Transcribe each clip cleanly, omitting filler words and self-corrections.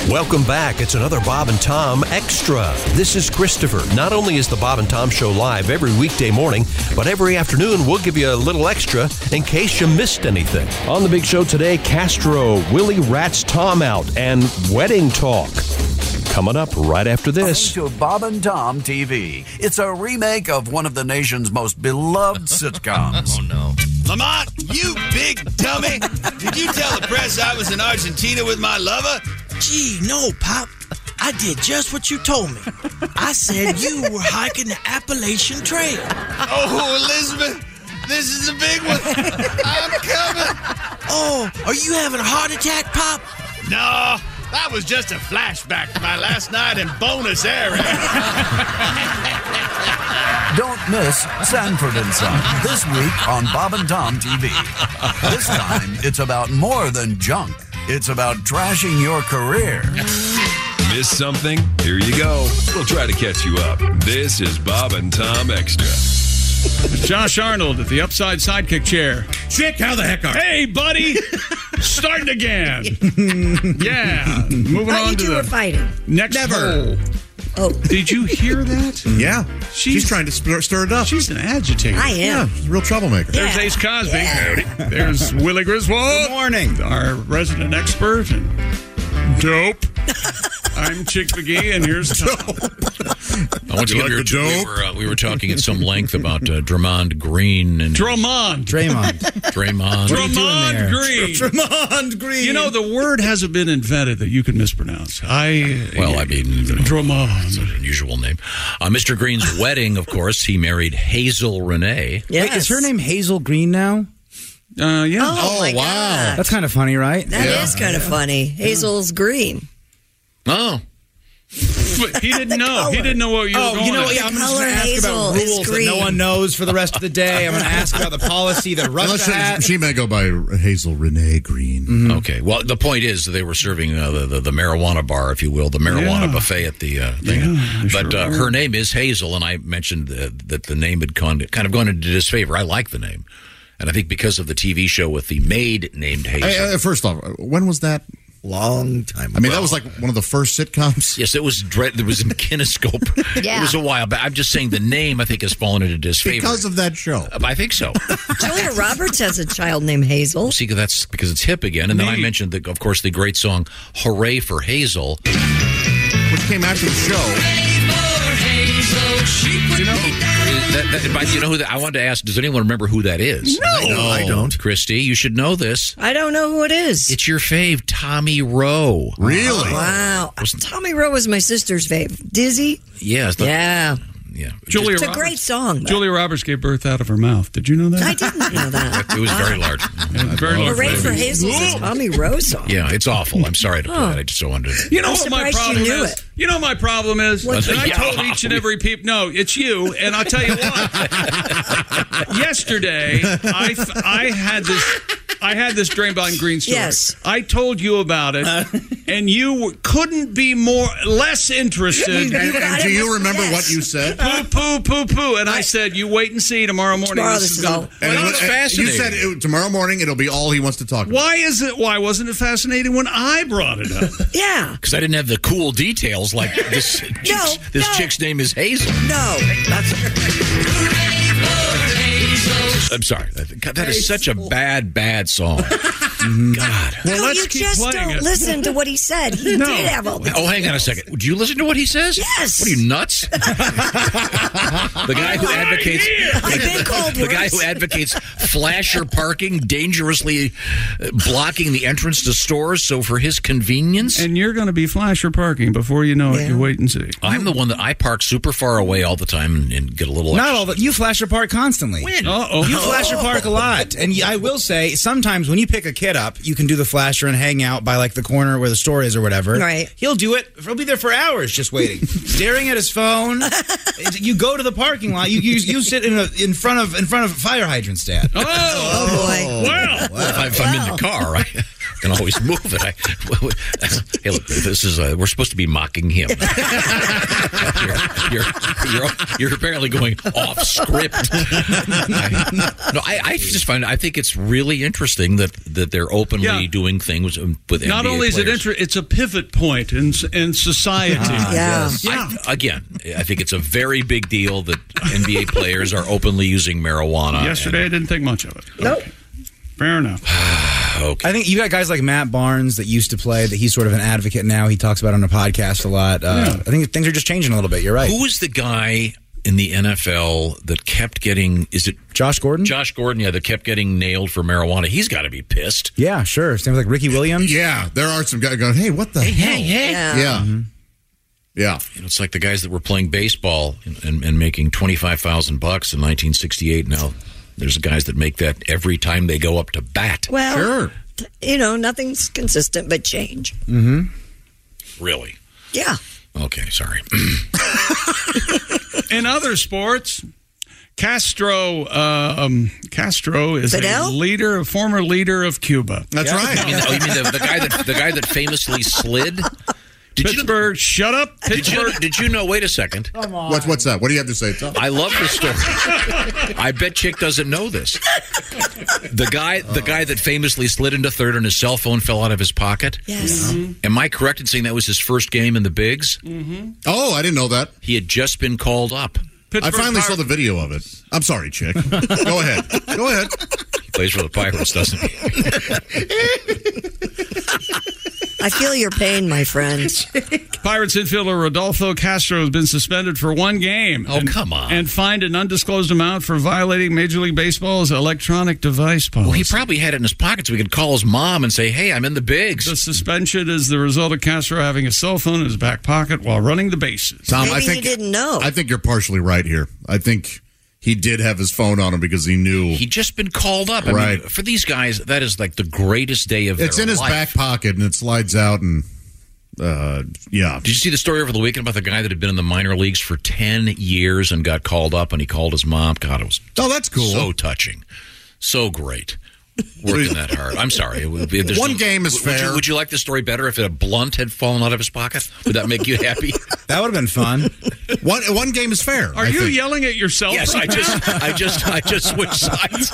Welcome back. It's another Bob and Tom Extra. This is Christopher. Not only is the Bob and Tom Show live every weekday morning, but every afternoon we'll give you a little extra in case you missed anything. On the big show today, Castro, Willie rats Tom out, and wedding talk. Coming up right after this. To Bob and Tom TV. It's a remake of one of the nation's most beloved sitcoms. Oh, no. Lamont, you big dummy. Did you tell the press I was in Argentina with my lover? Gee, no, Pop. I did just what you told me. I said you were hiking the Appalachian Trail. Oh, Elizabeth, this is a big one. I'm coming. Oh, are you having a heart attack, Pop? No, that was just a flashback to my last night in Buenos Aires. Don't miss Sanford and Son this week on Bob and Tom TV. This time, it's about more than junk. It's about trashing your career. Miss something? Here you go. We'll try to catch you up. This is Bob and Tom Extra. Josh Arnold at the upside sidekick chair. Chick, how the heck are you? Hey, buddy. Starting again. Yeah. Moving on to were fighting. Next hole. Oh. Did you hear that? Yeah. She's trying to stir it up. She's an agitator. I am. Yeah, she's a real troublemaker. There's Ace Cosby. Howdy. There's Willie Griswold. Good morning. Our resident expert and dope. I'm Chick McGee, and here's Tom. I want to give you we were talking at some length about Draymond Green and Draymond Green. You know, the word hasn't been invented that you can mispronounce. Draymond. It's an unusual name. Mr. Green's wedding, of course, he married Hazel Renee. Yes. Wait, is her name Hazel Green now? Yeah. Oh my God. That's kind of funny, right? That is kind of funny. Hazel's green. Oh. But he didn't know. He didn't know what you were going I'm just going to ask about rules that no one knows for the rest of the day. I'm going to ask about the policy that Russia had. She may go by Hazel Renee Green. Mm-hmm. Okay. Well, the point is they were serving the marijuana bar, if you will, the marijuana buffet at the thing. But her name is Hazel, and I mentioned that the name had kind of gone into disfavor. I like the name. And I think because of the TV show with the maid named Hazel. First off, when was that? Long time ago. I mean, that was like one of the first sitcoms. Yes, it was in Kinescope. Yeah. It was a while back. I'm just saying the name, I think, has fallen into disfavor. Because of that show. I think so. Julia Roberts has a child named Hazel. See, that's because it's hip again. And then I mentioned, of course, the great song, Hooray for Hazel. Which came after the show. You know who I wanted to ask, does anyone remember who that is? No, I don't. Christy, you should know this. I don't know who it is. It's your fave, Tommy Rowe. Really? Wow. Tommy Rowe was my sister's fave. Dizzy? Yes. Yeah. Julia It's a Roberts. great song. Julia Roberts gave birth out of her mouth. Did you know that? I didn't know that. It was very large. Very large. Hooray for Hazel's a Tommy Rowe song. Yeah, it's awful. I'm sorry to play that. I just don't wanted to. You know I'm what my surprised problem you knew is? it. You know what my problem is? What's And I that? told each and every peep, no, it's you. And I'll tell you what. Yesterday, I had this Draymond Green story. Yes. I told you about it, and you couldn't be less interested. And do you remember what you said? Poo. And I said, you wait and see tomorrow morning. Tomorrow this is all. It's fascinating. You said tomorrow morning it'll be all he wants to talk about. Why wasn't it fascinating when I brought it up? Yeah. Because I didn't have the cool details like this. Chick's name is Hazel. No. I'm sorry. That is such a bad song. God. Well, let's you keep just playing don't it. listen to what he said. He did have all the Hang on a second. Do you listen to what he says? Yes. What are you, nuts? The guy who advocates I've been called the guy worse. who advocates flasher parking, dangerously blocking the entrance to stores, so for his convenience. And you're going to be flasher parking before you know it. You wait and see. I'm the one that I park super far away all the time and get a little. Not all, but you flasher park constantly. When? You flasher park a lot. And I will say, sometimes when you pick a kid up, you can do the flasher and hang out by like the corner where the store is or whatever. Right. He'll do it. He'll be there for hours just waiting, staring at his phone. You go to the parking lot. You sit in front of a fire hydrant stand. Oh boy. Well, if I'm in the car, right? can always move it. Hey, look, this is we're supposed to be mocking him. You're apparently going off script. I just find I think it's really interesting that they're openly doing things with not NBA only is players. it's a pivot point in society. I think it's a very big deal that NBA players are openly using marijuana. Yesterday, I didn't think much of it. Nope. Fair enough. Okay. I think you got guys like Matt Barnes that used to play, that he's sort of an advocate now. He talks about it on a podcast a lot. I think things are just changing a little bit. You're right. Who was the guy in the NFL that kept getting, is it Josh Gordon? Josh Gordon, that kept getting nailed for marijuana. He's got to be pissed. Yeah, sure. Same with like Ricky Williams. Yeah, there are some guys going, hey, what the hell? Hey. Yeah. Mm-hmm. Yeah. It's like the guys that were playing baseball and making $25,000 in 1968. Now there's guys that make that every time they go up to bat. Well, nothing's consistent but change. Mm-hmm. Really? Yeah. Okay, sorry. In other sports, Castro is Fidel? a former leader of Cuba. That's right. You mean the guy that famously slid? Pittsburgh, shut up. Pittsburgh. Did you know? Wait a second. Come on. What's that? What do you have to say, Tom? I love this story. I bet Chick doesn't know this. The guy that famously slid into third and his cell phone fell out of his pocket. Yes. Mm-hmm. Am I correct in saying that was his first game in the bigs? Mm-hmm. Oh, I didn't know that. He had just been called up. I finally saw the video of it. I'm sorry, Chick. Go ahead. He plays for the Pirates, doesn't he? I feel your pain, my friend. Pirates infielder Rodolfo Castro has been suspended for one game. Come on. And fined an undisclosed amount for violating Major League Baseball's electronic device policy. Well, he probably had it in his pocket so he could call his mom and say, hey, I'm in the bigs. The suspension is the result of Castro having a cell phone in his back pocket while running the bases. Tom, Maybe he didn't know. I think you're partially right here. I think he did have his phone on him because he knew. He'd just been called up. I mean, for these guys, that is like the greatest day of their life. It's in his back pocket, and it slides out, and yeah. Did you see the story over the weekend about the guy that had been in the minor leagues for 10 years and got called up, and he called his mom? God, it was that's cool. So touching. So great. Working that hard. I'm sorry. One game is fair. Would you like the story better if a blunt had fallen out of his pocket? Would that make you happy? That would have been fun. One game is fair. Are you yelling at yourself? Yes, right I just switched sides.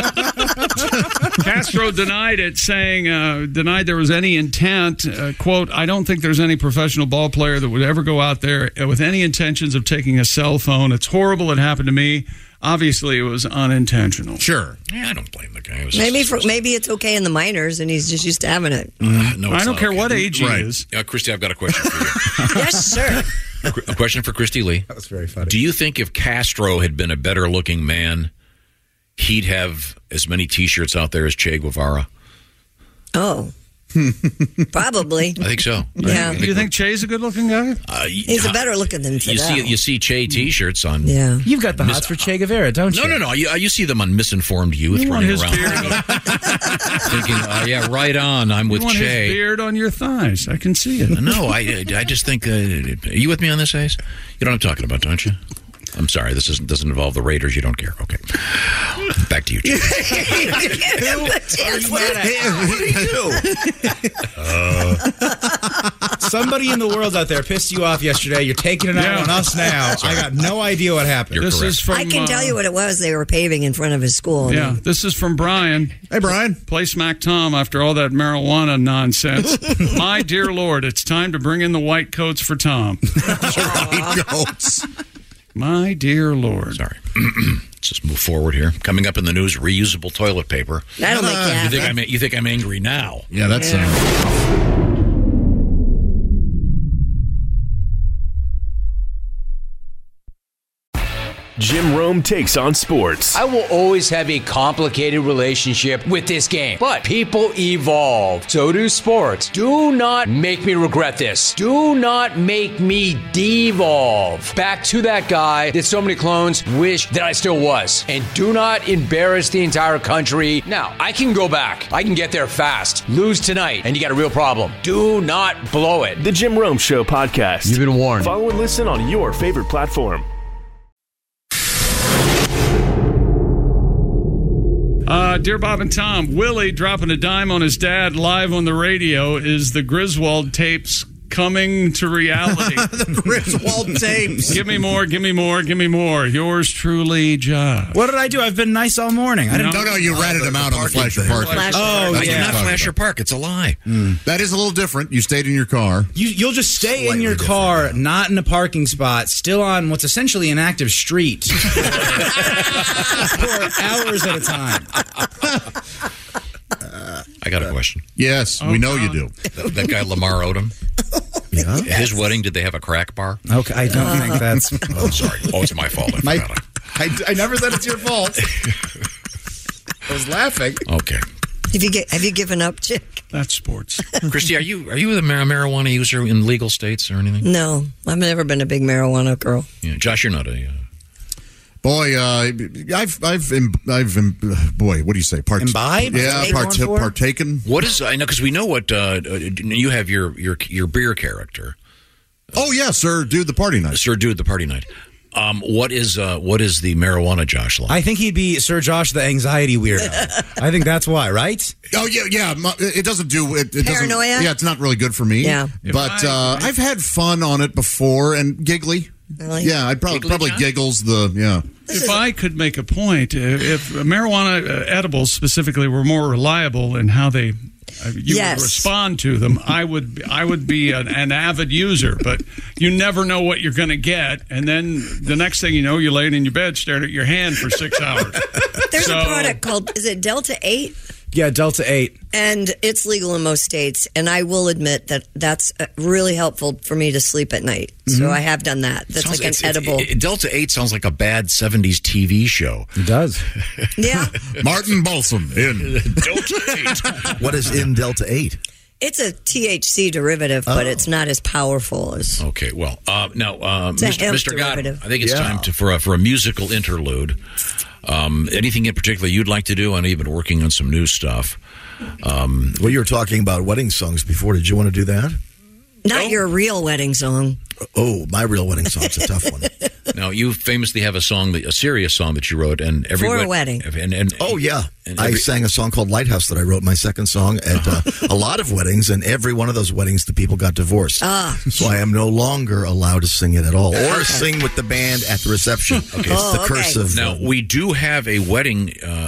Castro denied it, saying denied there was any intent. Quote, I don't think there's any professional ball player that would ever go out there with any intentions of taking a cell phone. It's horrible. It happened to me. Obviously, it was unintentional. Sure. Yeah, I don't blame the guy. Maybe it's okay in the minors, and he's just used to having it. No, I don't care what age he is. Christy, I've got a question for you. Yes, sir. A question for Christy Lee. That was very funny. Do you think if Castro had been a better-looking man, he'd have as many T-shirts out there as Che Guevara? Oh. Probably. I think so. Yeah. Do you think Che's a good-looking guy? He's a better looking than Fidel. You see Che T-shirts on. Yeah. You've got the hots for Che Guevara, don't you? No. You see them on Misinformed Youth running around thinking, yeah, right on, I'm with you want Che. His beard on your thighs. I can see it. No, I just think, are you with me on this, Ace? You know what I'm talking about, don't you? I'm sorry, this doesn't involve the Raiders. You don't care. Okay. Back to you, Che. Somebody in the world out there pissed you off yesterday. You're taking it out on us now. I got no idea what happened. This is from, I can tell you what it was. They were paving in front of his school. Yeah, this is from Brian. Hey, Brian. Play Smack Tom after all that marijuana nonsense. My dear Lord, it's time to bring in the white coats for Tom. White coats. My dear Lord. Sorry. Let's just move forward here. Coming up in the news, reusable toilet paper. That'll make you happy. You think I'm angry now? Yeah, that's... Jim Rome takes on sports. I will always have a complicated relationship with this game, but people evolve. So do sports. Do not make me regret this. Do not make me devolve back to that guy that so many clones wish that I still was. And do not embarrass the entire country. Now, I can go back. I can get there fast. Lose tonight, and you got a real problem. Do not blow it. The Jim Rome Show podcast. You've been warned. Follow and listen on your favorite platform. Dear Bob and Tom, Willie dropping a dime on his dad live on the radio. Is the Griswold tapes coming to reality? The Griswold tapes. Give me more, give me more, give me more. Yours truly, Josh. What did I do? I've been nice all morning. I didn't. No, you ratted him out on the Flasher Park. That's not Flasher Park. It's a lie. That is a little different. You stayed in your car. You'll just stay in your car, not in a parking spot, still on what's essentially an active street for hours at a time. I got a question. Yes, we know you do. That guy Lamar Odom. Yeah. At his wedding, did they have a crack bar? Okay, I don't think that's. Oh, sorry. Oh, it's my fault. I forgot it. I never said it's your fault. I was laughing. Okay. Have you given up, Chick? That's sports. Christy, are you a marijuana user in legal states or anything? No, I've never been a big marijuana girl. Yeah, Josh, you're not a. Boy, boy, what do you say? Imbibed? Yeah, partaken. What is? I know because we know what you have your beer character. Oh yeah, Sir Dude the Party Night. Sir Dude the Party Night. What is the marijuana Josh like? I think he'd be Sir Josh the anxiety weirdo. I think that's why, right? Oh yeah. It doesn't do it. Paranoia? Doesn't, yeah, it's not really good for me. Yeah, but I've had fun on it before and giggly. Really? Yeah, I'd probably giggles the If I could make a point, if marijuana edibles specifically were more reliable in how they would respond to them, I would be an avid user. But you never know what you're going to get, and then the next thing you know, you're laying in your bed staring at your hand for 6 hours. There's a product called, is it Delta 8? Yeah, Delta 8. And it's legal in most states. And I will admit that that's really helpful for me to sleep at night. So I have done that. That's like an edible. Delta 8 sounds like a bad 70s TV show. It does. Yeah. Martin Balsam in Delta 8. What is in Delta 8? It's a THC derivative, but it's not as powerful as. Okay, well, now, It's a hemp Mr. God, derivative. I think it's time for a musical interlude. Anything in particular you'd like to do? I know you've been working on some new stuff. Well, you were talking about wedding songs before. Did you want to do that? Not your real wedding song. Oh, my real wedding song's a tough one. Now, you famously have a serious song that you wrote, and every For a wedding. Oh, yeah. I sang a song called Lighthouse that I wrote, my second song, at a lot of weddings, and every one of those weddings, the people got divorced. So I am no longer allowed to sing it at all, or sing with the band at the reception. It's the curse of... Now, we do have a wedding,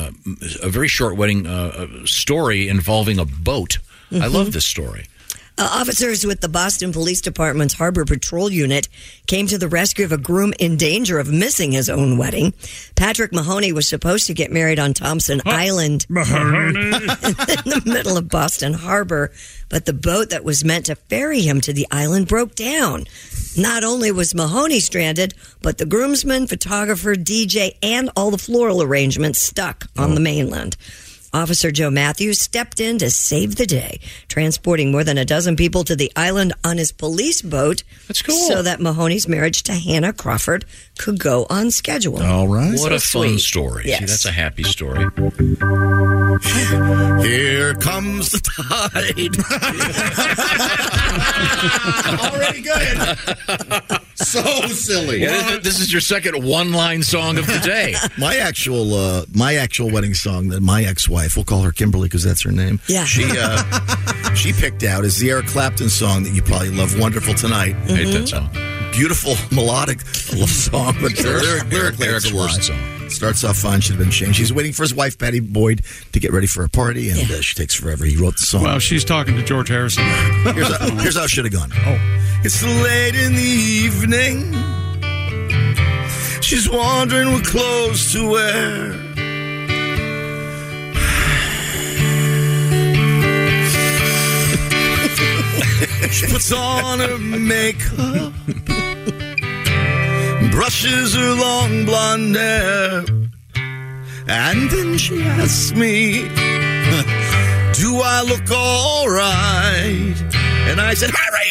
a very short wedding story involving a boat. I love this story. Officers with the Boston Police Department's Harbor Patrol Unit came to the rescue of a groom in danger of missing his own wedding. Patrick Mahoney was supposed to get married on Thompson Island in the middle of Boston Harbor, but the boat that was meant to ferry him to the island broke down. Not only was Mahoney stranded, but the groomsman, photographer, DJ, and all the floral arrangements stuck on the mainland. Officer Joe Matthews stepped in to save the day, transporting more than a dozen people to the island on his police boat. That's cool. So that Mahoney's marriage to Hannah Crawford could go on schedule. All right. What a fun sweet. story. Yes. See, that's a happy story. Here comes the tide. Already good. So silly. Yeah, this is your second one-line song of the day. My actual wedding song that my ex-wife, we'll call her Kimberly because that's her name. Yeah. She picked out is the Eric Clapton song that you probably love, "Wonderful Tonight." I hate that song. Beautiful melodic love song, but lyrically Eric's it's a lie. worst song. Starts off fine, should have been changed. He's waiting for his wife Patty Boyd to get ready for a party, and she takes forever. He wrote the song. Well, she's talking to George Harrison. Here's how it should have gone. It's late in the evening. She's wondering what clothes to wear. She puts on her makeup, brushes her long blonde hair, and then she asks me, do I look all right? And I said, hurry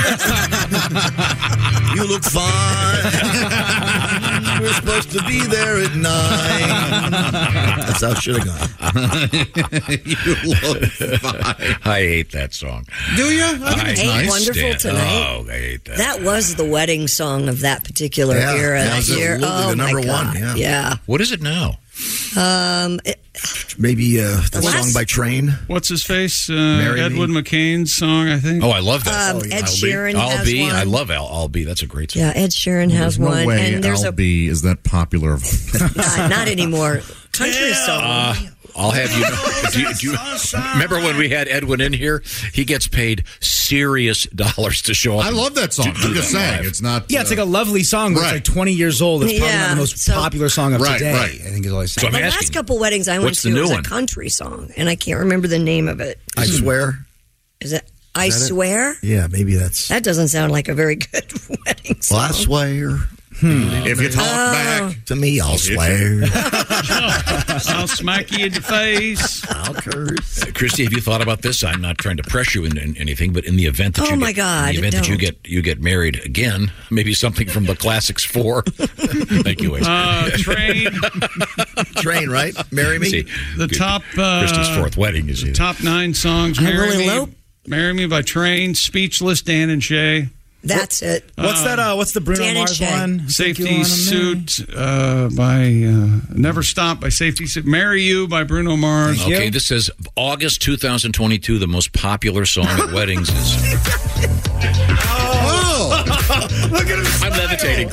up! You look fine. We're supposed to be there at 9. That's how it should have gone. You look fine. I hate that song. Do you? I think it's nice. Wonderful Tonight. Oh, I hate that. That was the wedding song of that particular era. Yeah, That year. absolutely the number one. Yeah. What is it now? Maybe the song by Train. What's his face? Marry Edward Me. McCain's song, I think. Oh, I love that. Ed Sheeran I'll has Be. one. I love I'll Be. That's a great song. Yeah, Ed Sheeran has There's no one. way And there's I'll Be is that popular. not anymore. Country song. I'll have you know. Do you remember when we had Edwin in here? He gets paid serious dollars to show up. I love that song. I'm just saying. live. It's not. Yeah, it's like a lovely song, but Right. it's like 20 years old. It's probably not the most popular song of today. Right. I think is all I say. So I'm The asking, last couple weddings I went what's the to new was a one? country song, and I can't remember the name of it. I Swear. Is it I Is that it? Swear? Yeah, maybe that's. That doesn't sound like a very good wedding song. Well, I swear. If you talk back to me, I'll swear. I'll smack you in the face. I'll curse. Christy, have you thought about this? I'm not trying to pressure you in anything, but in the event that Oh, my God, in the event that don't. you get married again, maybe something from the Classics 4. Thank you, Ace. Train, right? Marry Me. See, the top. Christy's fourth wedding is either. Top 9 songs. I Marry Really Me, Low? Marry Me by Train, Speechless, Dan and Shay. That's it. What's that? What's the Bruno Dan and Mars Shay. one? Safety Suit by Never Stop by Safety Suit. Marry You by Bruno Mars. Okay, this says August 2022, the most popular song at weddings is. Look at him. I'm levitating.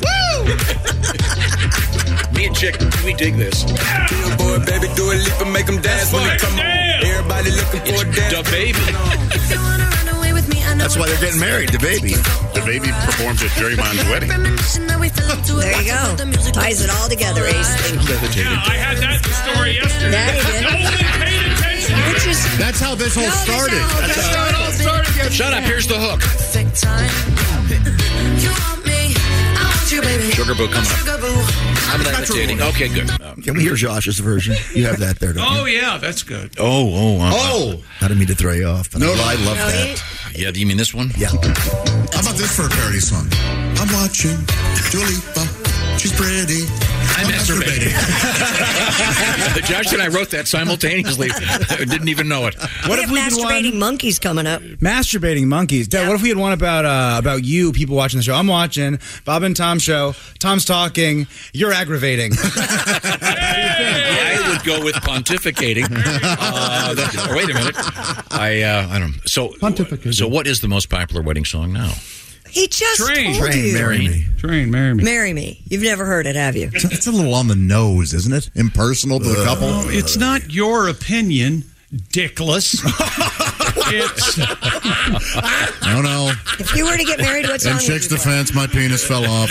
Me and Chick, we dig this. Boy, baby, do a leap and make them dance when they come on. Everybody looking for a dance. The Baby. That's why they're getting married, the baby. The Baby performs at Draymond's wedding. There you go. Ties it all together, Ace. Thank you. Yeah, I had that in the story yesterday. Yeah, you did. No one paid attention. That's how this whole started. That's how it all started. Shut up, here's the hook. Sugar Boo coming up. I'm levitating. Okay, good. Can we hear Josh's version? You have that there, don't you? Oh, yeah, that's good. Oh. I didn't mean to throw you off, but No, I love that. Yeah, do you mean this one? Yeah. How about this for a parody song? I'm watching Dua Lipa. She's pretty. I'm masturbating. Josh and I wrote that simultaneously. Didn't even know it. What if we have masturbating monkeys coming up? Masturbating monkeys. Dad, what if we had one about you, people watching the show? I'm watching Bob and Tom show. Tom's talking. You're aggravating. I would go with pontificating. Wait a minute. I don't know. So what is the most popular wedding song now? He just told you. Marry Me. Train, Marry Me. Marry Me. You've never heard it, have you? It's a little on the nose, isn't it? Impersonal to the couple. It's not your opinion, dickless. It's No. If you were to get married, what song In would Chick's you play? defense, my penis fell off.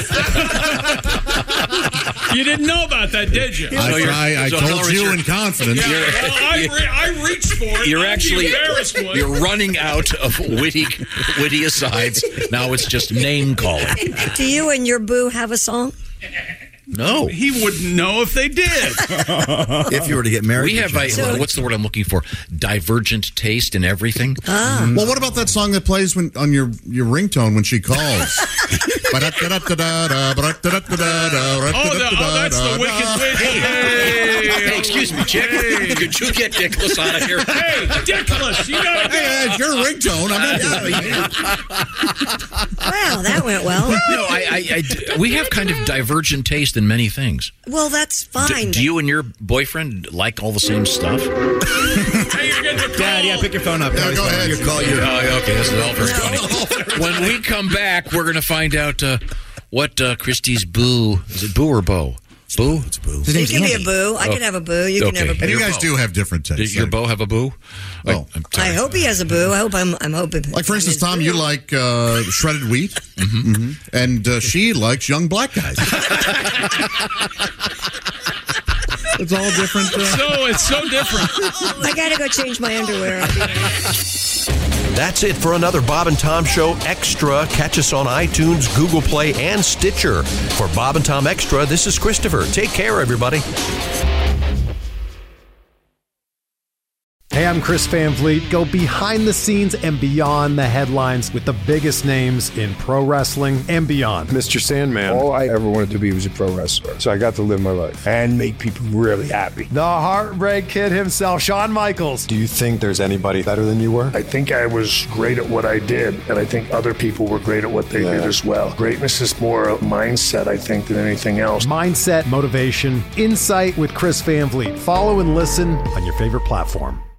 you didn't know about that, did you? I told you in confidence. Yeah, well, I reached for it. You're I'm actually the embarrassed one. you're running out of witty asides. Now it's just name calling. Do you and your boo have a song? No, he wouldn't know if they did. If you were to get married, we have what's the word I'm looking for? Divergent taste in everything. Well, what about that song that plays on your ringtone when she calls? That's the Wicked Witch. Hey, excuse me, Chick. Could you get Dickless out of here? Hey, Dickless, you gotta get it's your ringtone. Wow, that went well. No, we have kind of divergent taste in many things. Well, that's fine. Do you and your boyfriend like all the same stuff? Hey, you're getting a call. Dad, yeah, pick your phone up. Yeah, go ahead. Okay, this is all very funny. When we come back, we're going to find out what Christy's boo. Is it boo or beau? Boo? It's boo. You can be a boo. I can have a boo. You can have a boo. And you guys do have different tastes. Does your beau have a boo? Oh. I hope he has a boo. I hope I'm hoping. Like, for instance, Tom, you like shredded wheat, and she likes young black guys. It's all different. It's so different. I gotta go change my underwear. That's it for another Bob and Tom Show Extra. Catch us on iTunes, Google Play, and Stitcher. For Bob and Tom Extra, this is Christopher. Take care, everybody. Hey, I'm Chris Van Vliet. Go behind the scenes and beyond the headlines with the biggest names in pro wrestling and beyond. Mr. Sandman. All I ever wanted to be was a pro wrestler. So I got to live my life and make people really happy. The Heartbreak Kid himself, Shawn Michaels. Do you think there's anybody better than you were? I think I was great at what I did, and I think other people were great at what they did as well. Greatness is more a mindset, I think, than anything else. Mindset, motivation, insight with Chris Van Vliet. Follow and listen on your favorite platform.